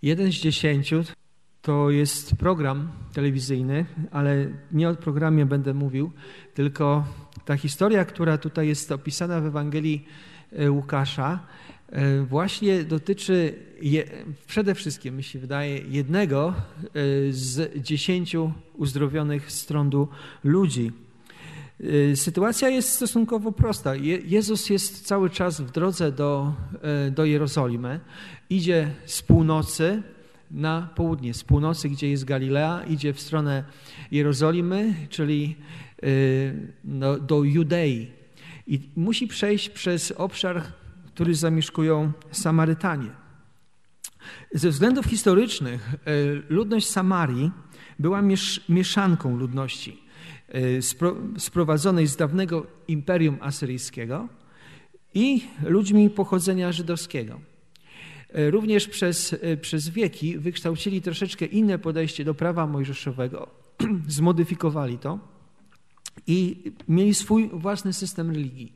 1 z 10 to jest program telewizyjny, ale nie o programie będę mówił, tylko ta historia, która tutaj jest opisana w Ewangelii Łukasza, właśnie dotyczy przede wszystkim, mi się wydaje, jednego z 10 uzdrowionych z trądu ludzi. Sytuacja jest stosunkowo prosta. Jezus jest cały czas w drodze do Jerozolimy. Idzie z północy na południe. Z północy, gdzie jest Galilea, idzie w stronę Jerozolimy, czyli do Judei. I musi przejść przez obszar, który zamieszkują Samarytanie. Ze względów historycznych ludność Samarii była mieszanką ludności sprowadzonej z dawnego Imperium Asyryjskiego i ludźmi pochodzenia żydowskiego. Również przez wieki wykształcili troszeczkę inne podejście do prawa mojżeszowego, zmodyfikowali to i mieli swój własny system religii.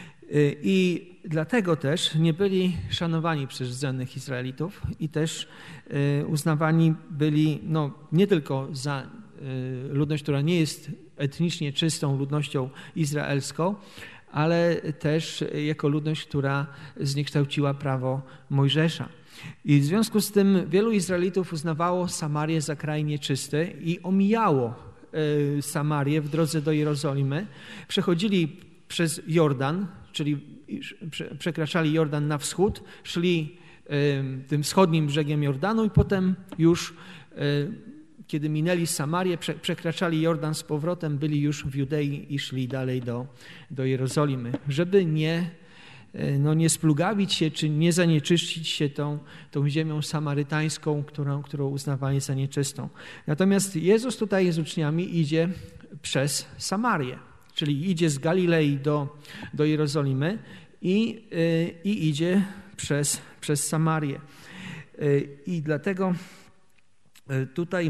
I dlatego też nie byli szanowani przez rdzennych Izraelitów i też uznawani byli nie tylko za ludność, która nie jest etnicznie czystą ludnością izraelską, ale też jako ludność, która zniekształciła prawo Mojżesza. I w związku z tym wielu Izraelitów uznawało Samarię za kraj nieczysty i omijało Samarię w drodze do Jerozolimy. Przechodzili przez Jordan, czyli przekraczali Jordan na wschód, szli tym wschodnim brzegiem Jordanu i potem już, kiedy minęli Samarię, przekraczali Jordan z powrotem, byli już w Judei i szli dalej do Jerozolimy, żeby nie splugawić się, czy nie zanieczyścić się tą ziemią samarytańską, którą uznawali za nieczystą. Natomiast Jezus tutaj z uczniami idzie przez Samarię, czyli idzie z Galilei do Jerozolimy i idzie przez Samarię. I dlatego tutaj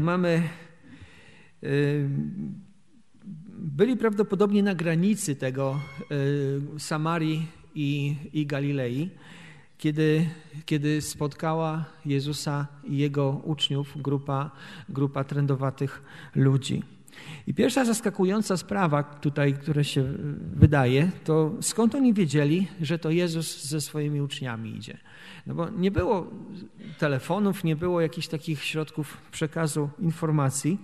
byli prawdopodobnie na granicy tego Samarii i Galilei, kiedy spotkała Jezusa i Jego uczniów grupa trędowatych ludzi. I pierwsza zaskakująca sprawa tutaj, która się wydaje, to skąd oni wiedzieli, że to Jezus ze swoimi uczniami idzie. No bo nie było telefonów, nie było jakichś takich środków przekazu informacji.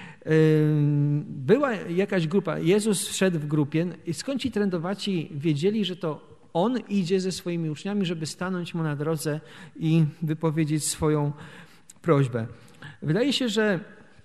Była jakaś grupa, Jezus szedł w grupie i skąd ci trędowaci wiedzieli, że to On idzie ze swoimi uczniami, żeby stanąć Mu na drodze i wypowiedzieć swoją prośbę. Wydaje się, że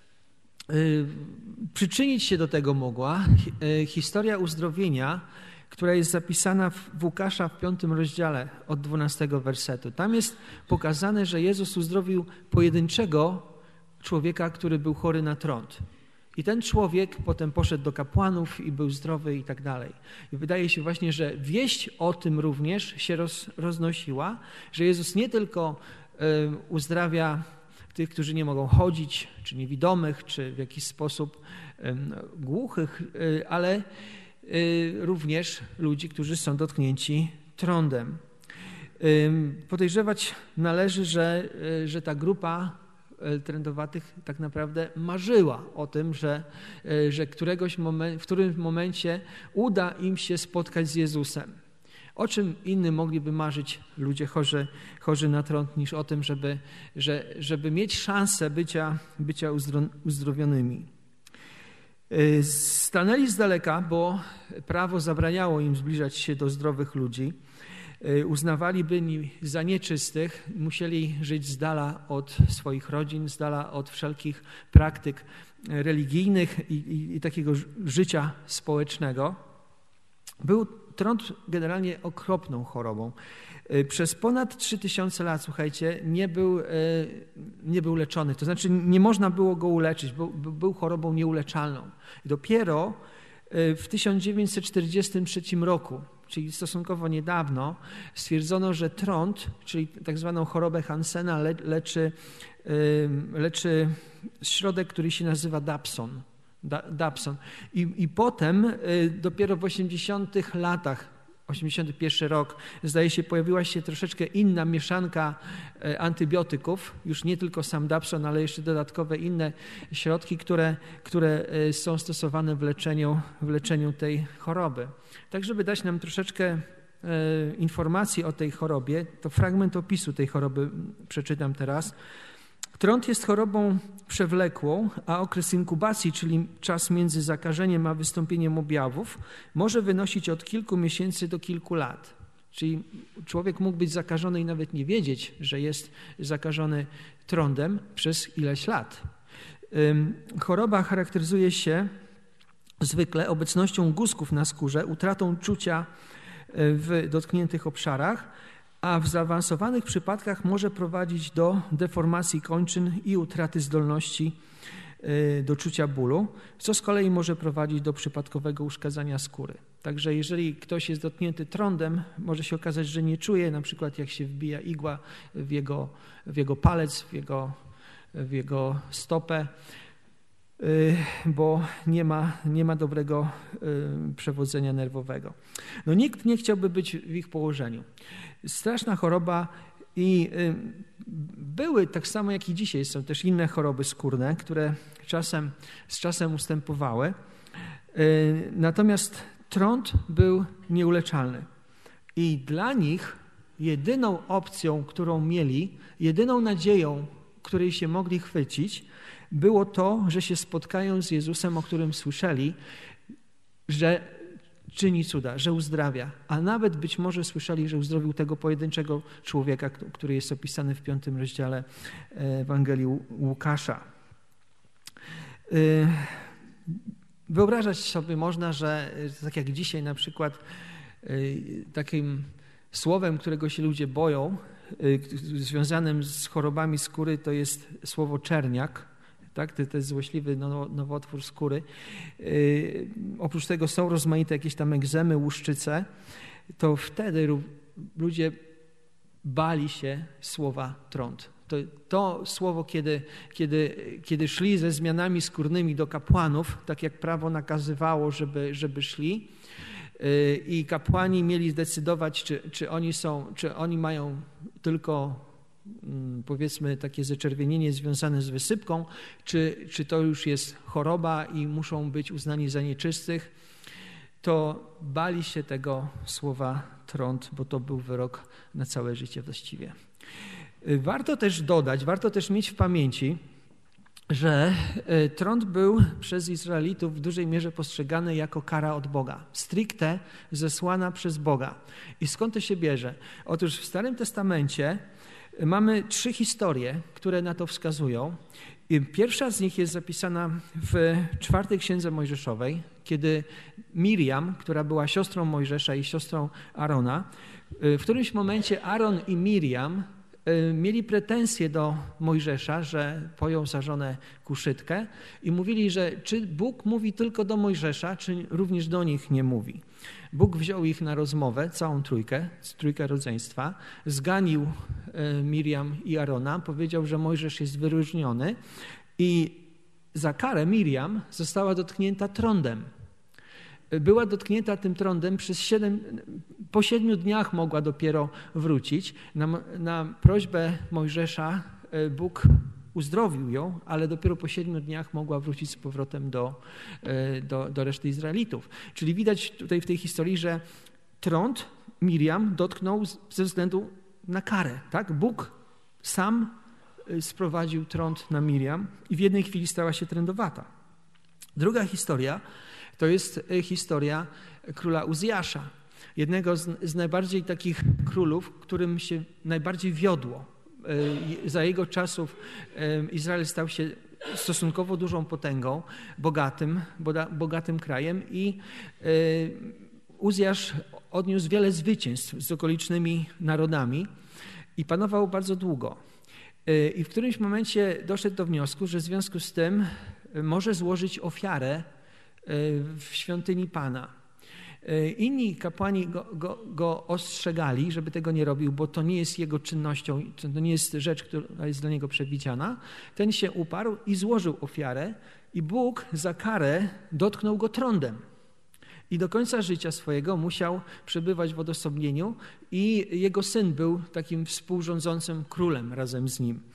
przyczynić się do tego mogła historia uzdrowienia, która jest zapisana w Łukasza w 5 rozdziale od 12 wersetu. Tam jest pokazane, że Jezus uzdrowił pojedynczego człowieka, który był chory na trąd. I ten człowiek potem poszedł do kapłanów i był zdrowy i tak dalej. I wydaje się właśnie, że wieść o tym również się roznosiła, że Jezus nie tylko uzdrawia tych, którzy nie mogą chodzić, czy niewidomych, czy w jakiś sposób głuchych, ale również ludzi, którzy są dotknięci trądem. Podejrzewać należy, że ta grupa trędowatych tak naprawdę marzyła o tym, że w którymś momencie uda im się spotkać z Jezusem. O czym innym mogliby marzyć ludzie chorzy na trąd niż o tym, żeby mieć szansę bycia uzdrowionymi. Stanęli z daleka, bo prawo zabraniało im zbliżać się do zdrowych ludzi. Uznawali byli za nieczystych, musieli żyć z dala od swoich rodzin, z dala od wszelkich praktyk religijnych i takiego życia społecznego. Był trąd generalnie okropną chorobą. Przez ponad 3000 lat, słuchajcie, nie był leczony. To znaczy nie można było go uleczyć, był chorobą nieuleczalną. Dopiero w 1943 roku, czyli stosunkowo niedawno, stwierdzono, że trąd, czyli tak zwaną chorobę Hansena, leczy środek, który się nazywa Dapson. I potem dopiero w 80 latach 81 rok, zdaje się, pojawiła się troszeczkę inna mieszanka antybiotyków, już nie tylko samdapson, ale jeszcze dodatkowe inne środki, które są stosowane w leczeniu tej choroby. Tak, żeby dać nam troszeczkę informacji o tej chorobie, to fragment opisu tej choroby przeczytam teraz. Trąd jest chorobą przewlekłą, a okres inkubacji, czyli czas między zakażeniem a wystąpieniem objawów, może wynosić od kilku miesięcy do kilku lat. Czyli człowiek mógł być zakażony i nawet nie wiedzieć, że jest zakażony trądem przez ileś lat. Choroba charakteryzuje się zwykle obecnością guzków na skórze, utratą czucia w dotkniętych obszarach, a w zaawansowanych przypadkach może prowadzić do deformacji kończyn i utraty zdolności do czucia bólu, co z kolei może prowadzić do przypadkowego uszkadzania skóry. Także jeżeli ktoś jest dotknięty trądem, może się okazać, że nie czuje, na przykład jak się wbija igła w jego palec, w jego stopę, bo nie ma dobrego przewodzenia nerwowego. No, nikt nie chciałby być w ich położeniu. Straszna choroba i były, tak samo jak i dzisiaj, są też inne choroby skórne, które z czasem ustępowały. Natomiast trąd był nieuleczalny. I dla nich jedyną opcją, którą mieli, jedyną nadzieją, której się mogli chwycić, było to, że się spotkają z Jezusem, o którym słyszeli, że czyni cuda, że uzdrawia. A nawet być może słyszeli, że uzdrowił tego pojedynczego człowieka, który jest opisany w 5 rozdziale Ewangelii Łukasza. Wyobrażać sobie można, że tak jak dzisiaj na przykład takim słowem, którego się ludzie boją, związanym z chorobami skóry, to jest słowo czerniak. Tak? To jest złośliwy nowotwór skóry. Oprócz tego są rozmaite jakieś tam egzemy, łuszczyce. To wtedy ludzie bali się słowa trąd. To słowo, kiedy szli ze zmianami skórnymi do kapłanów, tak jak prawo nakazywało, żeby szli, i kapłani mieli zdecydować, czy oni mają tylko, powiedzmy, takie zaczerwienienie związane z wysypką, czy to już jest choroba i muszą być uznani za nieczystych, to bali się tego słowa trąd, bo to był wyrok na całe życie właściwie. Warto też dodać, warto też mieć w pamięci, że trąd był przez Izraelitów w dużej mierze postrzegany jako kara od Boga, stricte zesłana przez Boga. I skąd to się bierze? Otóż w Starym Testamencie mamy 3 historie, które na to wskazują. I pierwsza z nich jest zapisana w 4 Księdze Mojżeszowej, kiedy Miriam, która była siostrą Mojżesza i siostrą Arona, w którymś momencie Aaron i Miriam mieli pretensje do Mojżesza, że pojął za żonę Kuszytkę i mówili, że czy Bóg mówi tylko do Mojżesza, czy również do nich nie mówi. Bóg wziął ich na rozmowę, całą trójkę rodzeństwa, zganił Miriam i Arona, powiedział, że Mojżesz jest wyróżniony i za karę Miriam została dotknięta trądem. Była dotknięta tym trądem po 7 dniach mogła dopiero wrócić. Na prośbę Mojżesza Bóg uzdrowił ją, ale dopiero po 7 dniach mogła wrócić z powrotem do reszty Izraelitów. Czyli widać tutaj w tej historii, że trąd Miriam dotknął ze względu na karę. Tak? Bóg sam sprowadził trąd na Miriam i w jednej chwili stała się trędowata. Druga historia to jest historia króla Uzjasza, jednego z najbardziej takich królów, którym się najbardziej wiodło. Za jego czasów Izrael stał się stosunkowo dużą potęgą, bogatym krajem i Uzjasz odniósł wiele zwycięstw z okolicznymi narodami i panował bardzo długo. I w którymś momencie doszedł do wniosku, że w związku z tym może złożyć ofiarę w świątyni Pana. Inni kapłani go ostrzegali, żeby tego nie robił, bo to nie jest jego czynnością, to nie jest rzecz, która jest dla niego przewidziana. Ten się uparł i złożył ofiarę i Bóg za karę dotknął go trądem. I do końca życia swojego musiał przebywać w odosobnieniu i jego syn był takim współrządzącym królem razem z nim.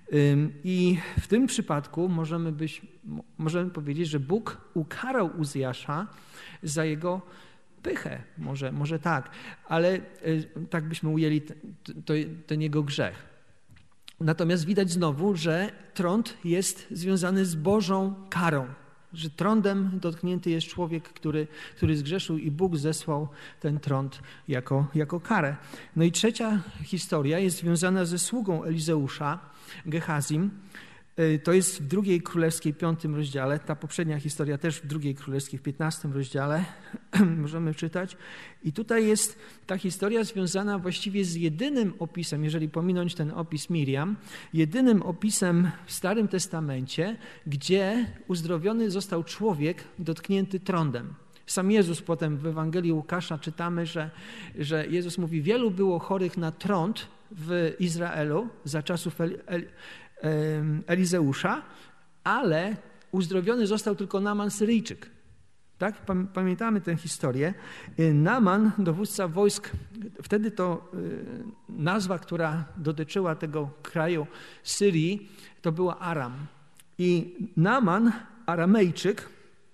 I w tym przypadku możemy powiedzieć, że Bóg ukarał Uzjasza za jego pychę, może tak, ale tak byśmy ujęli ten jego grzech. Natomiast widać znowu, że trąd jest związany z Bożą karą, że trądem dotknięty jest człowiek, który zgrzeszył i Bóg zesłał ten trąd jako karę. No i trzecia historia jest związana ze sługą Elizeusza, Gehazim. To jest w 2 Królewskiej 5 rozdziale, ta poprzednia historia też w 2 Królewskiej w 15 rozdziale możemy czytać. I tutaj jest ta historia związana właściwie z jedynym opisem, jeżeli pominąć ten opis Miriam, jedynym opisem w Starym Testamencie, gdzie uzdrowiony został człowiek dotknięty trądem. Sam Jezus potem w Ewangelii Łukasza czytamy, że Jezus mówi, wielu było chorych na trąd w Izraelu za czasów Elizeusza, ale uzdrowiony został tylko Naaman Syryjczyk. Tak? Pamiętamy tę historię. Naaman, dowódca wojsk, wtedy to nazwa, która dotyczyła tego kraju Syrii, to była Aram. I Naaman, Aramejczyk,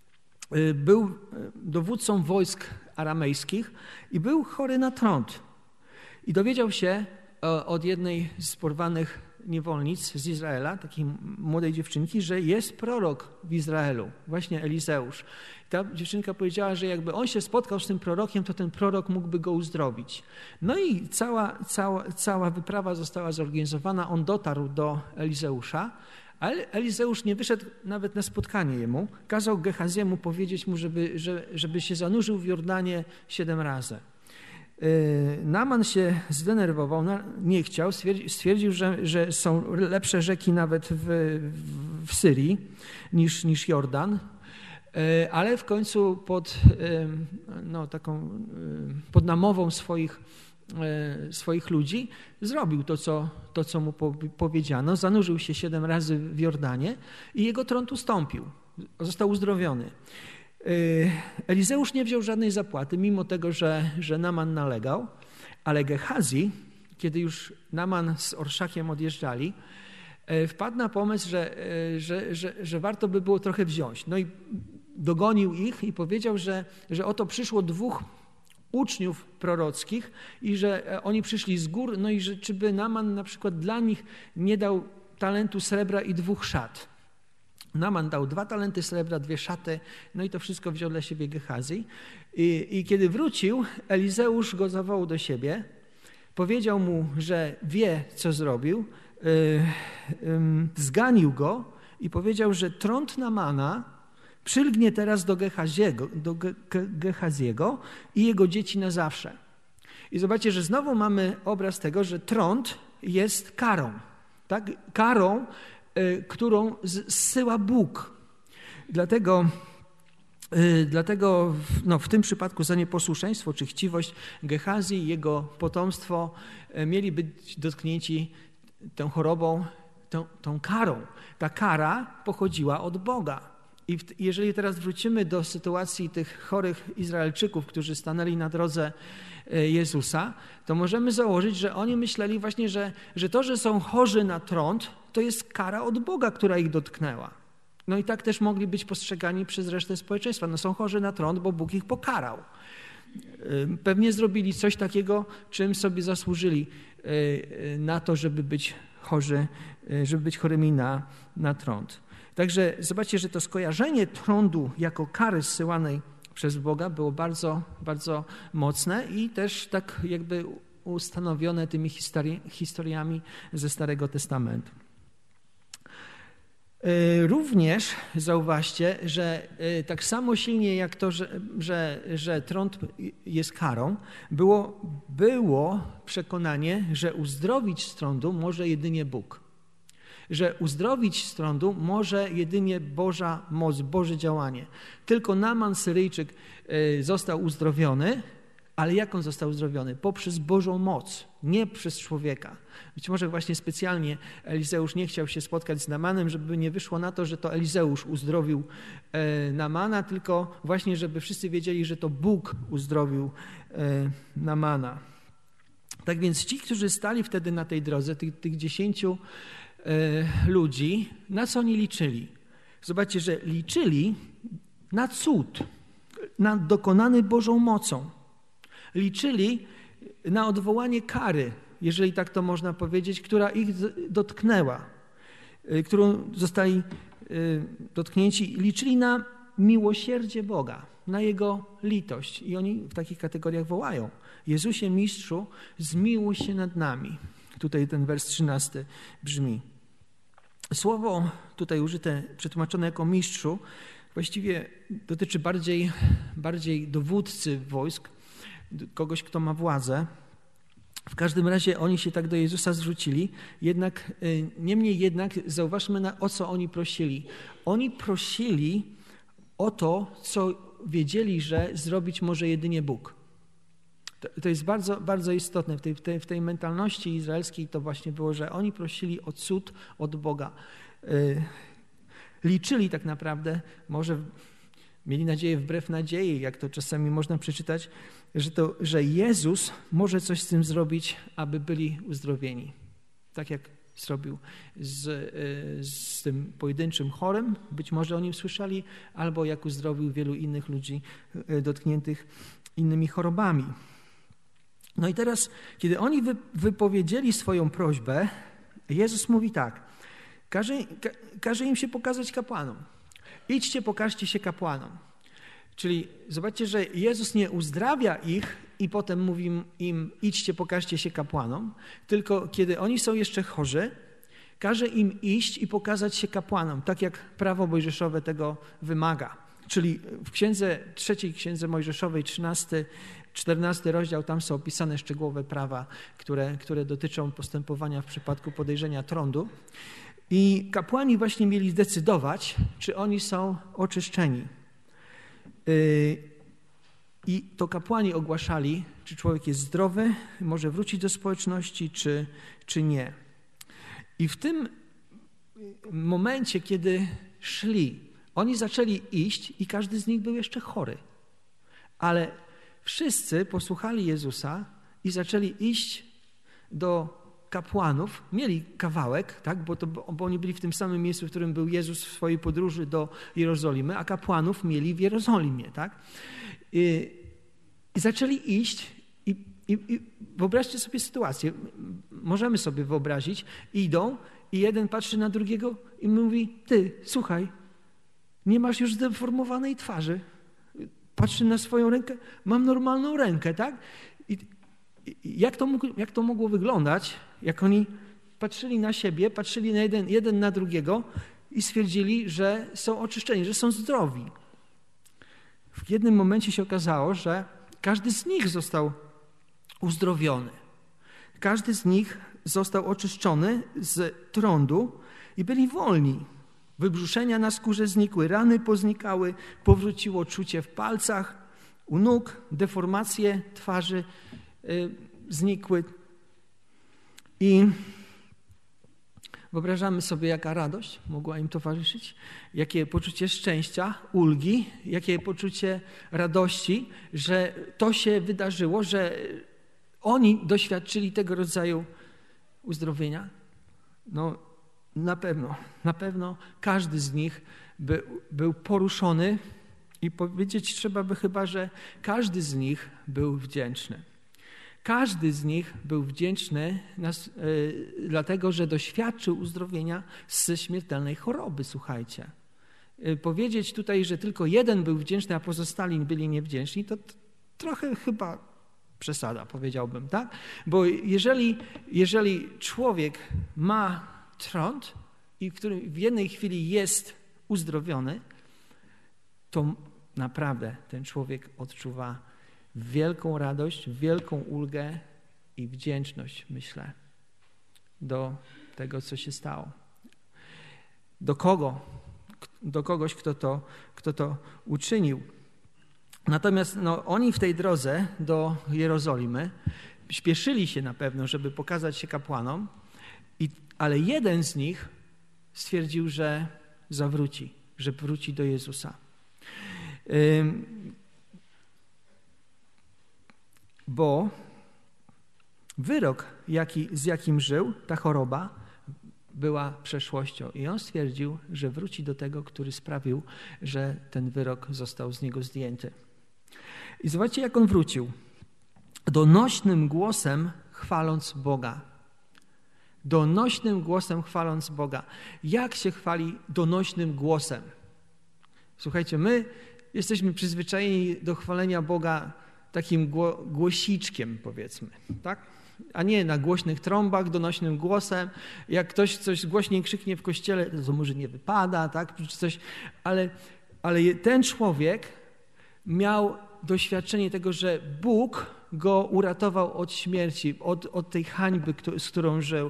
był dowódcą wojsk aramejskich i był chory na trąd. I dowiedział się od jednej z porwanych niewolnic z Izraela, takiej młodej dziewczynki, że jest prorok w Izraelu, właśnie Elizeusz. Ta dziewczynka powiedziała, że jakby on się spotkał z tym prorokiem, to ten prorok mógłby go uzdrowić. No i cała wyprawa została zorganizowana, on dotarł do Elizeusza, ale Elizeusz nie wyszedł nawet na spotkanie jemu, kazał Gehaziemu powiedzieć mu, żeby się zanurzył w Jordanie 7 razy. Naaman się zdenerwował, nie chciał, stwierdził, że są lepsze rzeki nawet w Syrii niż Jordan, ale w końcu pod namową swoich ludzi zrobił to, co mu powiedziano. Zanurzył się 7 razy w Jordanie i jego trąd ustąpił. Został uzdrowiony. Elizeusz nie wziął żadnej zapłaty, mimo tego, że Naaman nalegał, ale Gehazi, kiedy już Naaman z orszakiem odjeżdżali, wpadł na pomysł, że warto by było trochę wziąć. No i dogonił ich i powiedział, że oto przyszło 2 uczniów prorockich i że oni przyszli z gór, no i że czy by Naaman na przykład dla nich nie dał talentu srebra i 2 szat. Naaman dał 2 talenty srebra, 2 szaty, no i to wszystko wziął dla siebie Gehazi. I kiedy wrócił, Elizeusz go zawołał do siebie, powiedział mu, że wie, co zrobił, zganił go i powiedział, że trąd Naamana przylgnie teraz do Gehaziego i jego dzieci na zawsze. I zobaczcie, że znowu mamy obraz tego, że trąd jest karą. Tak? Karą, którą zsyła Bóg. Dlatego w tym przypadku za nieposłuszeństwo czy chciwość Gehazi i jego potomstwo mieli być dotknięci tą chorobą, tą karą. Ta kara pochodziła od Boga. I jeżeli teraz wrócimy do sytuacji tych chorych Izraelczyków, którzy stanęli na drodze Jezusa, to możemy założyć, że oni myśleli właśnie, że to, że są chorzy na trąd, to jest kara od Boga, która ich dotknęła. No i tak też mogli być postrzegani przez resztę społeczeństwa. No są chorzy na trąd, bo Bóg ich pokarał. Pewnie zrobili coś takiego, czym sobie zasłużyli na to, żeby być chorymi na trąd. Także zobaczcie, że to skojarzenie trądu jako kary zsyłanej przez Boga było bardzo, bardzo mocne i też tak jakby ustanowione tymi historiami ze Starego Testamentu. Również zauważcie, że tak samo silnie jak to, że trąd jest karą, było przekonanie, że uzdrowić z trądu może jedynie Bóg. Że uzdrowić z trądu może jedynie Boża moc, Boże działanie. Tylko Naaman Syryjczyk został uzdrowiony, Ale jak on został uzdrowiony? Poprzez Bożą moc, nie przez człowieka. Być może właśnie specjalnie Elizeusz nie chciał się spotkać z Namanem, żeby nie wyszło na to, że to Elizeusz uzdrowił Namana, tylko właśnie, żeby wszyscy wiedzieli, że to Bóg uzdrowił Namana. Tak więc ci, którzy stali wtedy na tej drodze, tych 10 ludzi, na co oni liczyli? Zobaczcie, że liczyli na cud, na dokonany Bożą mocą. Liczyli na odwołanie kary, jeżeli tak to można powiedzieć, która ich dotknęła, którą zostali dotknięci. Liczyli na miłosierdzie Boga, na Jego litość. I oni w takich kategoriach wołają: Jezusie Mistrzu, zmiłuj się nad nami. Tutaj ten wers 13 brzmi. Słowo tutaj użyte, przetłumaczone jako mistrzu, właściwie dotyczy bardziej dowódcy wojsk, kogoś, kto ma władzę. W każdym razie oni się tak do Jezusa zwrócili, niemniej jednak zauważmy, o co oni prosili. Oni prosili o to, co wiedzieli, że zrobić może jedynie Bóg. To jest bardzo, bardzo istotne. W tej mentalności izraelskiej to właśnie było, że oni prosili o cud od Boga. Liczyli tak naprawdę, może mieli nadzieję wbrew nadziei, jak to czasami można przeczytać, że Jezus może coś z tym zrobić, aby byli uzdrowieni. Tak jak zrobił z tym pojedynczym chorym, być może o nim słyszeli, albo jak uzdrowił wielu innych ludzi dotkniętych innymi chorobami. No i teraz, kiedy oni wypowiedzieli swoją prośbę, Jezus mówi tak: każe im się pokazać kapłanom. Idźcie, pokażcie się kapłanom. Czyli zobaczcie, że Jezus nie uzdrawia ich i potem mówi im: idźcie, pokażcie się kapłanom, tylko kiedy oni są jeszcze chorzy, każe im iść i pokazać się kapłanom, tak jak prawo mojżeszowe tego wymaga. Czyli w trzeciej księdze mojżeszowej, 14 rozdział, tam są opisane szczegółowe prawa, które dotyczą postępowania w przypadku podejrzenia trądu. I kapłani właśnie mieli zdecydować, czy oni są oczyszczeni. I to kapłani ogłaszali, czy człowiek jest zdrowy, może wrócić do społeczności, czy nie. I w tym momencie, kiedy szli, oni zaczęli iść i każdy z nich był jeszcze chory. Ale wszyscy posłuchali Jezusa i zaczęli iść do kapłanów. Mieli kawałek, tak? Bo oni byli w tym samym miejscu, w którym był Jezus w swojej podróży do Jerozolimy, a kapłanów mieli w Jerozolimie. Tak? I zaczęli iść i wyobraźcie sobie sytuację. Możemy sobie wyobrazić. Idą i jeden patrzy na drugiego i mówi: ty, słuchaj, nie masz już zdeformowanej twarzy. Patrzy na swoją rękę, mam normalną rękę, tak? I jak to mogło wyglądać, jak oni patrzyli na siebie, patrzyli na jeden na drugiego i stwierdzili, że są oczyszczeni, że są zdrowi. W jednym momencie się okazało, że każdy z nich został uzdrowiony. Każdy z nich został oczyszczony z trądu i byli wolni. Wybrzuszenia na skórze znikły, rany poznikały, powróciło czucie w palcach, u nóg, deformacje twarzy znikły. I wyobrażamy sobie, jaka radość mogła im towarzyszyć, jakie poczucie szczęścia, ulgi, jakie poczucie radości, że to się wydarzyło, że oni doświadczyli tego rodzaju uzdrowienia. No, na pewno każdy z nich był poruszony i powiedzieć trzeba by chyba, że każdy z nich był wdzięczny. Każdy z nich był wdzięczny dlatego, że doświadczył uzdrowienia ze śmiertelnej choroby, słuchajcie. Powiedzieć tutaj, że tylko jeden był wdzięczny, a pozostali byli niewdzięczni, to trochę chyba przesada, powiedziałbym, tak? Bo jeżeli człowiek ma trąd i w jednej chwili jest uzdrowiony, to naprawdę ten człowiek odczuwa wielką radość, wielką ulgę i wdzięczność, myślę, do tego, co się stało. Do kogoś, kto to uczynił. Natomiast oni w tej drodze do Jerozolimy śpieszyli się na pewno, żeby pokazać się kapłanom, ale jeden z nich stwierdził, że zawróci, że wróci do Jezusa. Bo wyrok, z jakim żył, ta choroba, była przeszłością. I on stwierdził, że wróci do tego, który sprawił, że ten wyrok został z niego zdjęty. I zobaczcie, jak on wrócił. Donośnym głosem chwaląc Boga. Donośnym głosem chwaląc Boga. Jak się chwali donośnym głosem? Słuchajcie, my jesteśmy przyzwyczajeni do chwalenia Boga takim głosiczkiem, powiedzmy, tak? A nie na głośnych trąbach, donośnym głosem. Jak ktoś coś głośniej krzyknie w kościele, to może nie wypada, tak? Czy coś, ale ten człowiek miał doświadczenie tego, że Bóg go uratował od śmierci, od tej hańby, z którą żył,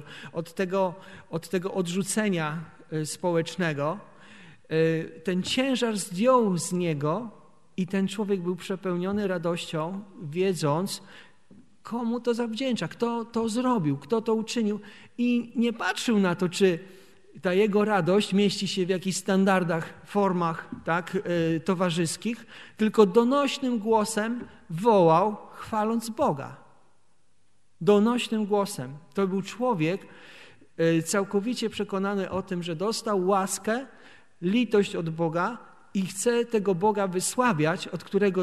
od tego odrzucenia społecznego. Ten ciężar zdjął z niego i ten człowiek był przepełniony radością, wiedząc, komu to zawdzięcza, kto to zrobił, kto to uczynił. I nie patrzył na to, czy ta jego radość mieści się w jakichś standardach, formach, tak, towarzyskich, tylko donośnym głosem wołał, chwaląc Boga. Donośnym głosem. To był człowiek całkowicie przekonany o tym, że dostał łaskę, litość od Boga i chce tego Boga wysławiać, od którego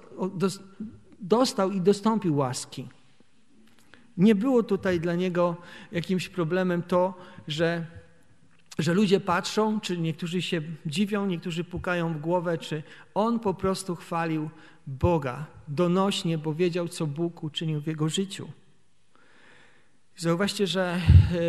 dostał i dostąpił łaski. Nie było tutaj dla niego jakimś problemem to, że ludzie patrzą, czy niektórzy się dziwią, niektórzy pukają w głowę, czy on po prostu chwalił Boga donośnie, bo wiedział, co Bóg uczynił w jego życiu. Zauważcie, że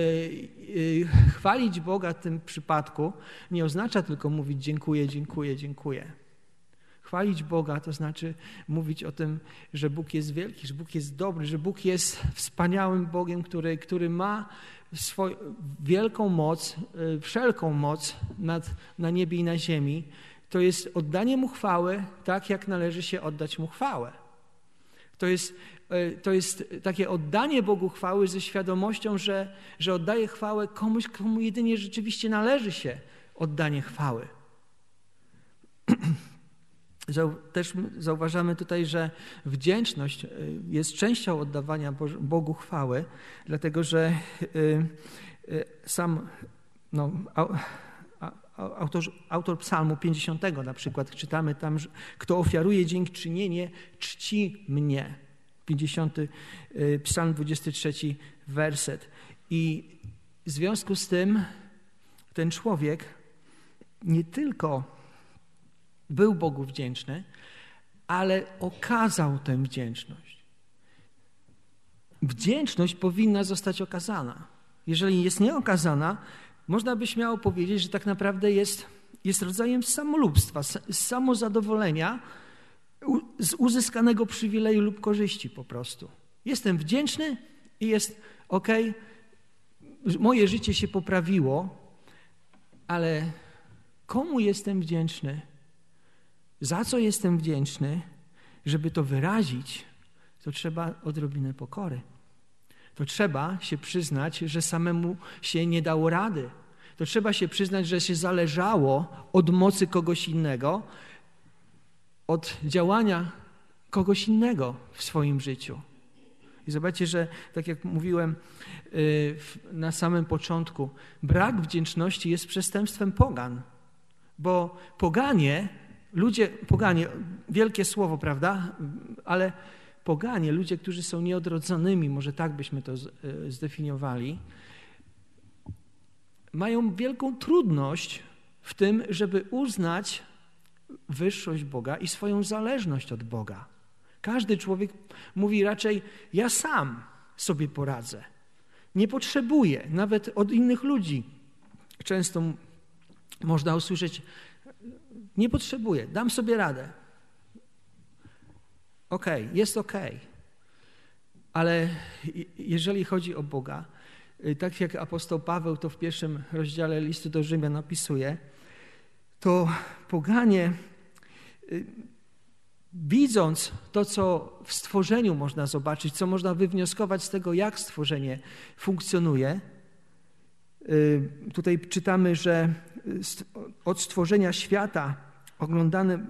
chwalić Boga w tym przypadku nie oznacza tylko mówić dziękuję, dziękuję, dziękuję. Chwalić Boga to znaczy mówić o tym, że Bóg jest wielki, że Bóg jest dobry, że Bóg jest wspaniałym Bogiem, który ma swoją wielką moc, wszelką moc na niebie i na ziemi. To jest oddanie Mu chwały tak, jak należy się oddać Mu chwałę. To jest takie oddanie Bogu chwały ze świadomością, że oddaje chwałę komuś, komu jedynie rzeczywiście należy się oddanie chwały. Też zauważamy tutaj, że wdzięczność jest częścią oddawania Bogu chwały, dlatego że sam autor Psalmu 50 na przykład czytamy tam, że kto ofiaruje dziękczynienie, czci mnie. 50 Psalm 23 werset. I w związku z tym ten człowiek nie tylko był Bogu wdzięczny, ale okazał tę wdzięczność. Wdzięczność powinna zostać okazana. Jeżeli jest nieokazana, można by śmiało powiedzieć, że tak naprawdę jest rodzajem samolubstwa, samozadowolenia z uzyskanego przywileju lub korzyści po prostu. Jestem wdzięczny i jest okej, moje życie się poprawiło, ale komu jestem wdzięczny? Za co jestem wdzięczny? Żeby to wyrazić, to trzeba odrobinę pokory. To trzeba się przyznać, że samemu się nie dało rady. To trzeba się przyznać, że się zależało od mocy kogoś innego, od działania kogoś innego w swoim życiu. I zobaczcie, że tak jak mówiłem na samym początku, brak wdzięczności jest przestępstwem pogan. Bo poganie, wielkie słowo, prawda? Ale poganie, ludzie, którzy są nieodrodzonymi, może tak byśmy to zdefiniowali, mają wielką trudność w tym, żeby uznać wyższość Boga i swoją zależność od Boga. Każdy człowiek mówi raczej, ja sam sobie poradzę. Nie potrzebuję, nawet od innych ludzi. Często można usłyszeć, nie potrzebuję, dam sobie radę. Jest okej. Ale jeżeli chodzi o Boga, tak jak apostoł Paweł to w 1 rozdziale listu do Rzymian napisuje, to poganie widząc to, co w stworzeniu można zobaczyć, co można wywnioskować z tego, jak stworzenie funkcjonuje, tutaj czytamy, że od stworzenia świata oglądane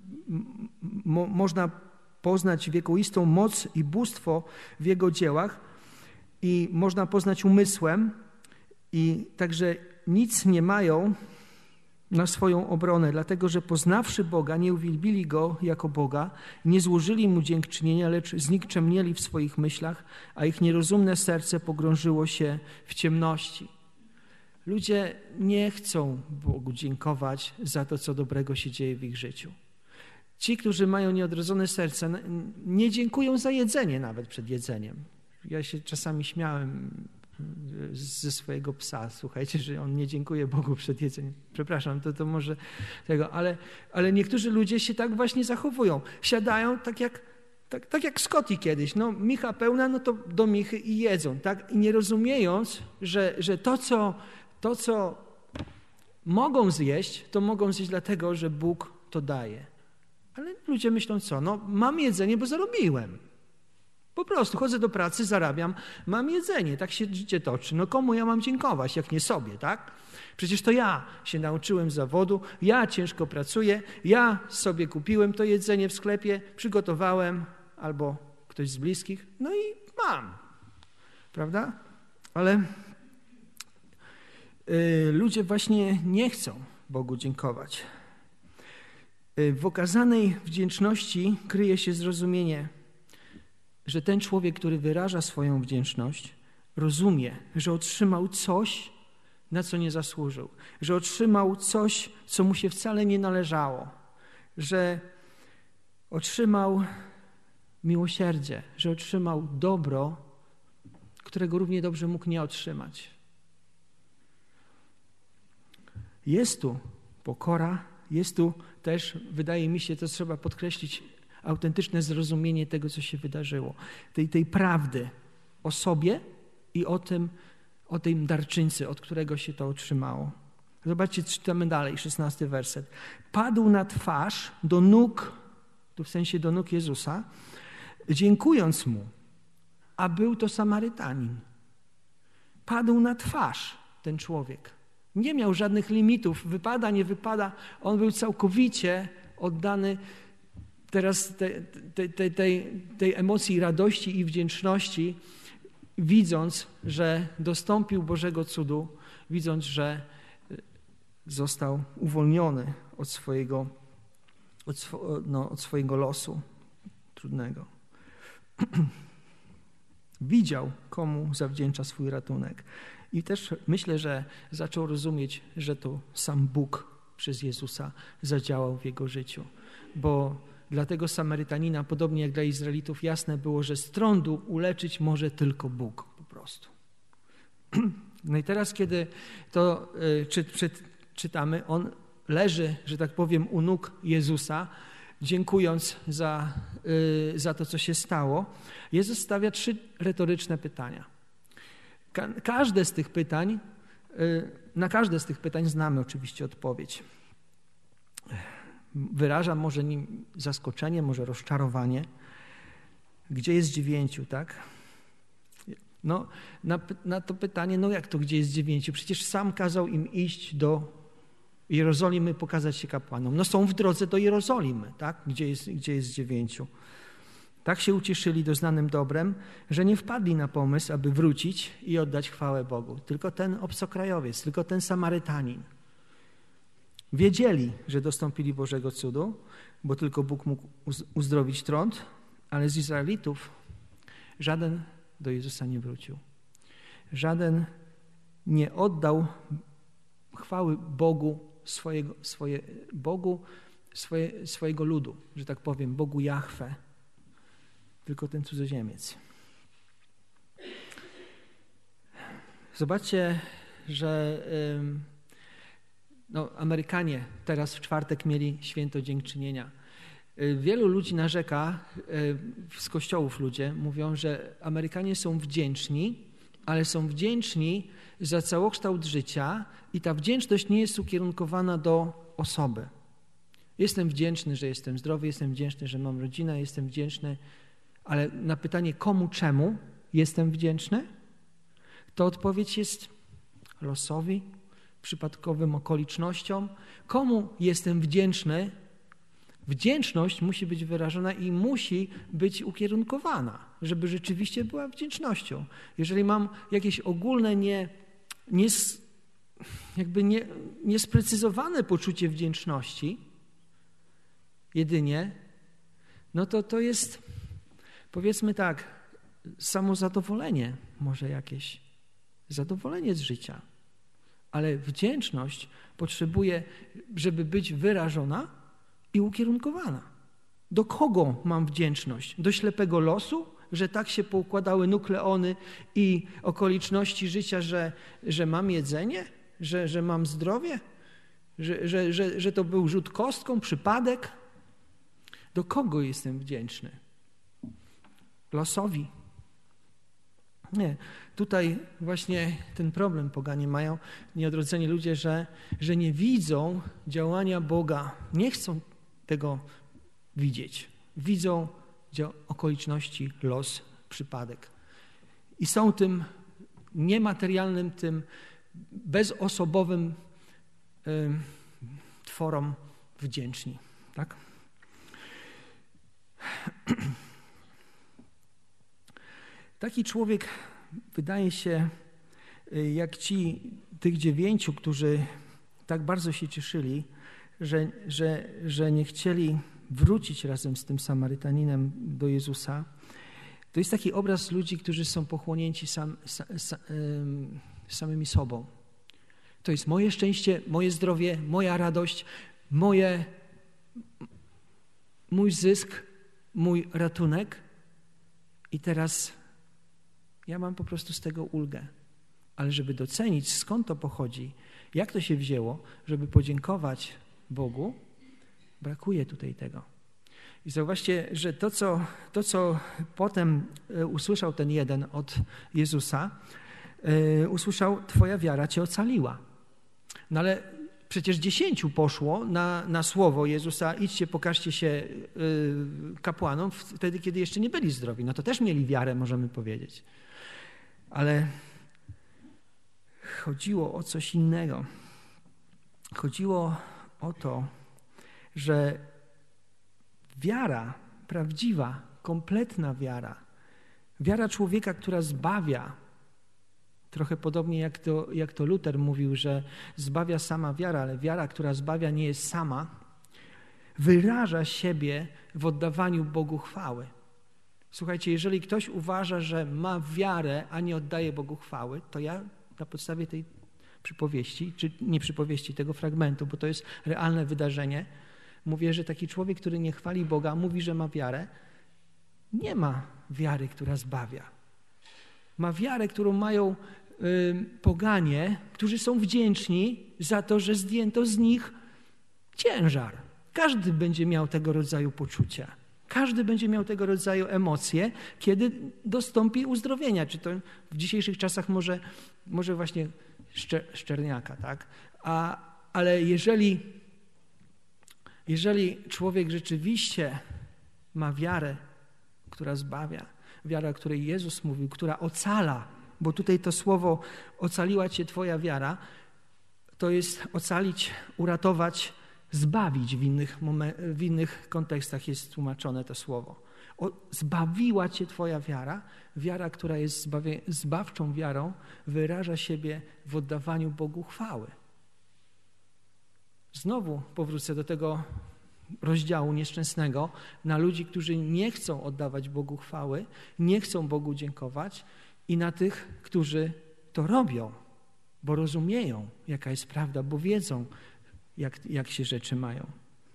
można poznać wiekuistą moc i bóstwo w Jego dziełach i można poznać umysłem i także nic nie mają na swoją obronę, dlatego że poznawszy Boga, nie uwielbili Go jako Boga, nie złożyli Mu dziękczynienia, lecz znikczemnieli w swoich myślach, a ich nierozumne serce pogrążyło się w ciemności. Ludzie nie chcą Bogu dziękować za to, co dobrego się dzieje w ich życiu. Ci, którzy mają nieodrodzone serce, nie dziękują za jedzenie nawet przed jedzeniem. Ja się czasami śmiałem ze swojego psa, słuchajcie, że on nie dziękuje Bogu przed jedzeniem. Przepraszam, to może tego, ale niektórzy ludzie się tak właśnie zachowują. Siadają tak jak Scotty kiedyś. No, micha pełna, no to do michy i jedzą. Tak? I nie rozumiejąc, że to, co mogą zjeść, to mogą zjeść dlatego, że Bóg to daje. Ale ludzie myślą co? No, mam jedzenie, bo zarobiłem. Po prostu chodzę do pracy, zarabiam, mam jedzenie, tak się życie toczy. No komu ja mam dziękować, jak nie sobie, tak? Przecież to ja się nauczyłem zawodu, ja ciężko pracuję, ja sobie kupiłem to jedzenie w sklepie, przygotowałem, albo ktoś z bliskich, no i mam, prawda? Ale ludzie właśnie nie chcą Bogu dziękować. W okazanej wdzięczności kryje się zrozumienie, że ten człowiek, który wyraża swoją wdzięczność, rozumie, że otrzymał coś, na co nie zasłużył, że otrzymał coś, co mu się wcale nie należało, że otrzymał miłosierdzie, że otrzymał dobro, którego równie dobrze mógł nie otrzymać. Jest tu pokora, jest tu też, wydaje mi się, to trzeba podkreślić, autentyczne zrozumienie tego, co się wydarzyło. Tej prawdy o sobie i o tym darczyńcy, od którego się to otrzymało. Zobaczcie, czytamy dalej, 16 werset. Padł na twarz do nóg, tu w sensie do nóg Jezusa, dziękując Mu, a był to Samarytanin. Padł na twarz ten człowiek. Nie miał żadnych limitów, wypada, nie wypada. On był całkowicie oddany teraz tej emocji radości i wdzięczności, widząc, że dostąpił Bożego cudu, widząc, że został uwolniony od swojego losu trudnego. Widział, komu zawdzięcza swój ratunek. I też myślę, że zaczął rozumieć, że to sam Bóg przez Jezusa zadziałał w jego życiu. Bo dla tego Samarytanina, podobnie jak dla Izraelitów, jasne było, że z trądu uleczyć może tylko Bóg po prostu. No i teraz, kiedy to czytamy, on leży, że tak powiem, u nóg Jezusa, dziękując za to, co się stało. Jezus stawia 3 retoryczne pytania. Każde z tych pytań, na każde z tych pytań znamy oczywiście odpowiedź. Wyraża może nim zaskoczenie, może rozczarowanie. Gdzie jest 9, tak? No, na to pytanie, no jak to gdzie jest 9? Przecież sam kazał im iść do Jerozolimy, pokazać się kapłanom. No są w drodze do Jerozolimy, tak? Gdzie jest 9? Tak się ucieszyli doznanym dobrem, że nie wpadli na pomysł, aby wrócić i oddać chwałę Bogu. Tylko ten obcokrajowiec, tylko ten Samarytanin. Wiedzieli, że dostąpili Bożego cudu, bo tylko Bóg mógł uzdrowić trąd, ale z Izraelitów żaden do Jezusa nie wrócił. Żaden nie oddał chwały Bogu swojego ludu, że tak powiem, Bogu Jahwe, tylko ten cudzoziemiec. Zobaczcie, że Amerykanie teraz w czwartek mieli święto dziękczynienia. Wielu ludzi narzeka, z kościołów ludzie mówią, że Amerykanie są wdzięczni, ale są wdzięczni za całokształt życia i ta wdzięczność nie jest ukierunkowana do osoby. Jestem wdzięczny, że jestem zdrowy, jestem wdzięczny, że mam rodzinę, jestem wdzięczny, ale na pytanie komu, czemu jestem wdzięczny, to odpowiedź jest losowi, przypadkowym okolicznościom. Komu jestem wdzięczny? Wdzięczność musi być wyrażona i musi być ukierunkowana, żeby rzeczywiście była wdzięcznością. Jeżeli mam jakieś ogólne, niesprecyzowane poczucie wdzięczności jedynie, no to jest, powiedzmy tak, samozadowolenie, może jakieś zadowolenie z życia. Ale wdzięczność potrzebuje, żeby być wyrażona i ukierunkowana. Do kogo mam wdzięczność? Do ślepego losu, że tak się poukładały nukleony i okoliczności życia, że mam jedzenie, że mam zdrowie, że to był rzut kostką, przypadek? Do kogo jestem wdzięczny? Losowi? Nie. Tutaj właśnie ten problem poganie mają, nieodrodzeni ludzie, że nie widzą działania Boga, nie chcą tego widzieć. Widzą okoliczności, los, przypadek. I są tym niematerialnym, tym bezosobowym tworom wdzięczni. Tak? Taki człowiek wydaje się, jak tych 9, którzy tak bardzo się cieszyli, że nie chcieli wrócić razem z tym Samarytaninem do Jezusa. To jest taki obraz ludzi, którzy są pochłonięci samymi sobą. To jest moje szczęście, moje zdrowie, moja radość, mój zysk, mój ratunek i teraz ja mam po prostu z tego ulgę. Ale żeby docenić, skąd to pochodzi, jak to się wzięło, żeby podziękować Bogu, brakuje tutaj tego. I zauważcie, że to, co potem usłyszał ten jeden od Jezusa, usłyszał, twoja wiara cię ocaliła. No ale przecież 10 poszło na słowo Jezusa, idźcie, pokażcie się kapłanom, wtedy, kiedy jeszcze nie byli zdrowi. No to też mieli wiarę, możemy powiedzieć. Ale chodziło o coś innego. Chodziło o to, że wiara prawdziwa, kompletna wiara człowieka, która zbawia, trochę podobnie jak to Luter mówił, że zbawia sama wiara, ale wiara, która zbawia, nie jest sama, wyraża siebie w oddawaniu Bogu chwały. Słuchajcie, jeżeli ktoś uważa, że ma wiarę, a nie oddaje Bogu chwały, to ja na podstawie tej przypowieści, czy nie przypowieści, tego fragmentu, bo to jest realne wydarzenie, mówię, że taki człowiek, który nie chwali Boga, mówi, że ma wiarę, nie ma wiary, która zbawia. Ma wiarę, którą mają poganie, którzy są wdzięczni za to, że zdjęto z nich ciężar. Każdy będzie miał tego rodzaju poczucia. Każdy będzie miał tego rodzaju emocje, kiedy dostąpi uzdrowienia. Czy to w dzisiejszych czasach może właśnie szczerniaka, tak? Ale jeżeli człowiek rzeczywiście ma wiarę, która zbawia, wiara, o której Jezus mówił, która ocala, bo tutaj to słowo ocaliła cię twoja wiara, to jest ocalić, uratować, zbawić w innych kontekstach jest tłumaczone to słowo. Zbawiła cię twoja wiara, wiara, która jest zbawczą wiarą, wyraża siebie w oddawaniu Bogu chwały. Znowu powrócę do tego rozdziału nieszczęsnego na ludzi, którzy nie chcą oddawać Bogu chwały, nie chcą Bogu dziękować i na tych, którzy to robią, bo rozumieją, jaka jest prawda, bo wiedzą, jak się rzeczy mają.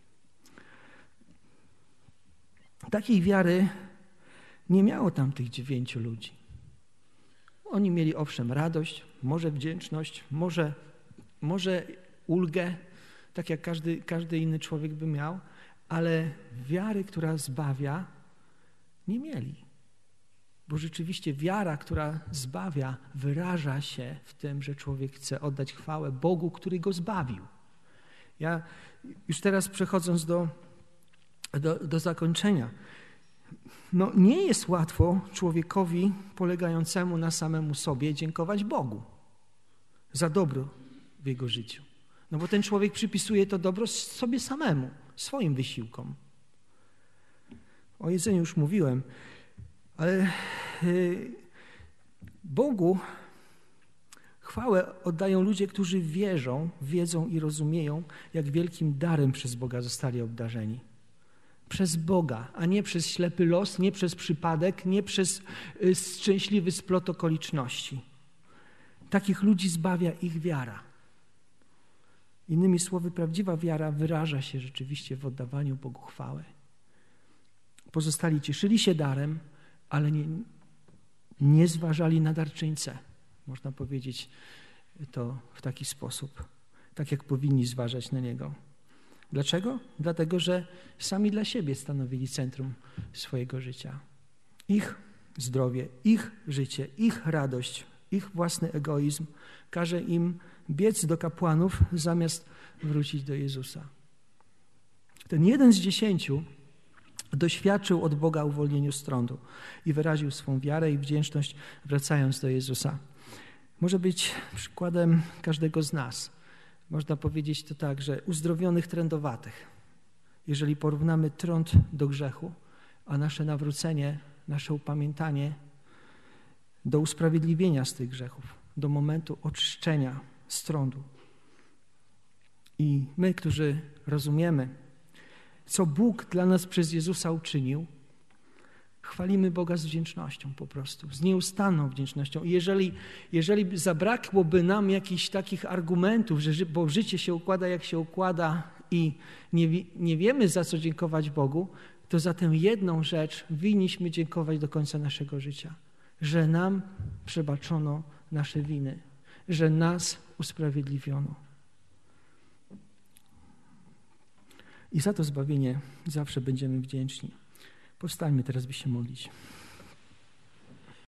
Takiej wiary nie miało tam tych 9 ludzi. Oni mieli owszem radość, może wdzięczność, może ulgę, tak jak każdy inny człowiek by miał, ale wiary, która zbawia, nie mieli. Bo rzeczywiście wiara, która zbawia, wyraża się w tym, że człowiek chce oddać chwałę Bogu, który go zbawił. Ja już teraz przechodząc do zakończenia. No nie jest łatwo człowiekowi polegającemu na samemu sobie dziękować Bogu za dobro w jego życiu. No bo ten człowiek przypisuje to dobro sobie samemu, swoim wysiłkom. O jedzeniu już mówiłem, ale Bogu chwałę oddają ludzie, którzy wiedzą i rozumieją, jak wielkim darem przez Boga zostali obdarzeni. Przez Boga, a nie przez ślepy los, nie przez przypadek, nie przez szczęśliwy splot okoliczności. Takich ludzi zbawia ich wiara. Innymi słowy, prawdziwa wiara wyraża się rzeczywiście w oddawaniu Bogu chwały. Pozostali cieszyli się darem, ale nie zważali na darczyńcę. Można powiedzieć to w taki sposób, tak jak powinni zważać na niego. Dlaczego? Dlatego, że sami dla siebie stanowili centrum swojego życia. Ich zdrowie, ich życie, ich radość, ich własny egoizm każe im biec do kapłanów zamiast wrócić do Jezusa. Ten 1 z 10 doświadczył od Boga uwolnieniu z trądu i wyraził swą wiarę i wdzięczność, wracając do Jezusa. Może być przykładem każdego z nas. Można powiedzieć to tak, że uzdrowionych trędowatych. Jeżeli porównamy trąd do grzechu, a nasze nawrócenie, nasze upamiętanie do usprawiedliwienia z tych grzechów, do momentu oczyszczenia z trądu. I my, którzy rozumiemy, co Bóg dla nas przez Jezusa uczynił, chwalimy Boga z wdzięcznością po prostu, z nieustanną wdzięcznością. I jeżeli zabrakłoby nam jakichś takich argumentów, bo życie się układa jak się układa i nie wiemy za co dziękować Bogu, to za tę jedną rzecz winniśmy dziękować do końca naszego życia. Że nam przebaczono nasze winy, że nas usprawiedliwiono. I za to zbawienie zawsze będziemy wdzięczni. Powstańmy teraz, by się modlić.